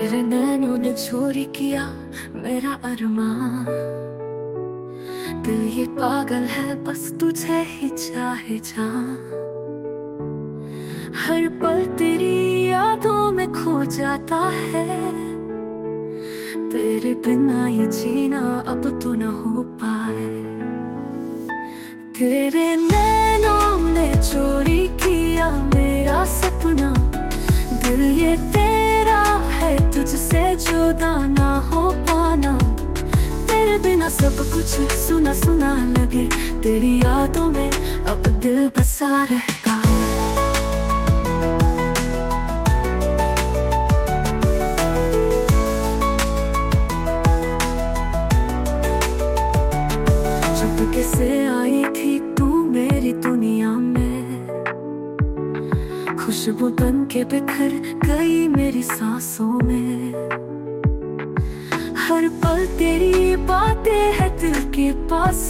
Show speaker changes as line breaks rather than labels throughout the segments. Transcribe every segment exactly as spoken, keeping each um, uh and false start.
तेरे नैनों ने चोरी किया मेरा अरमान। दिल ये पागल है बस तुझे ही चाहे जान। हर पल तेरी यादों में खो जाता है। तेरे बिना ये जीना अब तो न हो पाए। तेरे नैनों ने चोरी किया मेरा सपना। दिल ये तेरा है तुझसे जुदा ना हो पाना। तेरे बिना सब कुछ सुना सुना लगे। तेरी यादों में अब दिल बसा रहता है। जब कैसे आई थी तू मेरी दुनिया में। खुशबू बन के बिखर गई मेरी सांसों में। हर पल तेरी बातें है दिल के पास।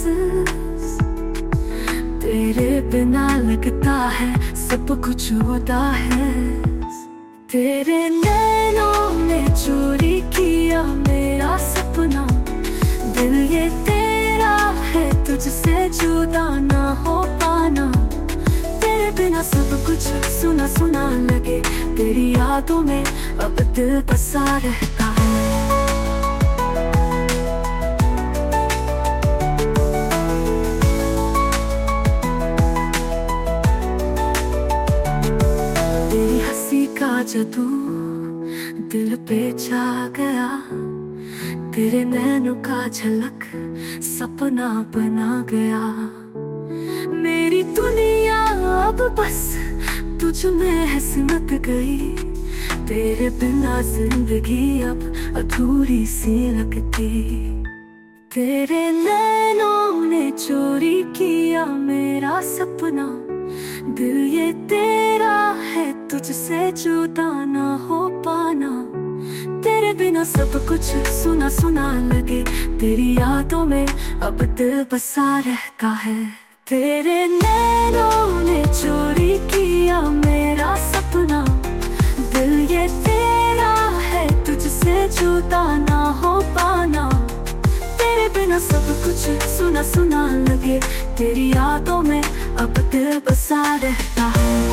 तेरे बिना लगता है सब कुछ होता है। तेरे नैनों ने चोरी किया मेरा सपना। दिल ये तेरा है तुझसे जुदा ना हो पाना। तेरे बिना सब कुछ सुना सुना लगे। तेरी यादों में अब दिल बसा रहता है। तेरी हंसी का जादू दिल पे छा गया। तेरे नैनों का झलक सपना बना गया। मेरी दुनिया अब बस तुझ में है सिमट गई। तेरे बिना जिंदगी अब अधूरी सी लगती। तेरे नैनों ने चोरी किया मेरा सपना। दिल ये तेरा है तुझसे जुदा ना हो पाना। तेरे बिना सब कुछ सुना सुना लगे। तेरी यादों में अब दिल बसा रहता है। तेरे नैनों ने चोरी किया मेरा सपना। दिल ये तेरा है तुझसे जुदा ना हो पाना। तेरे बिना सब कुछ सुना सुना लगे। तेरी यादों में अब दिल बसा रहता है।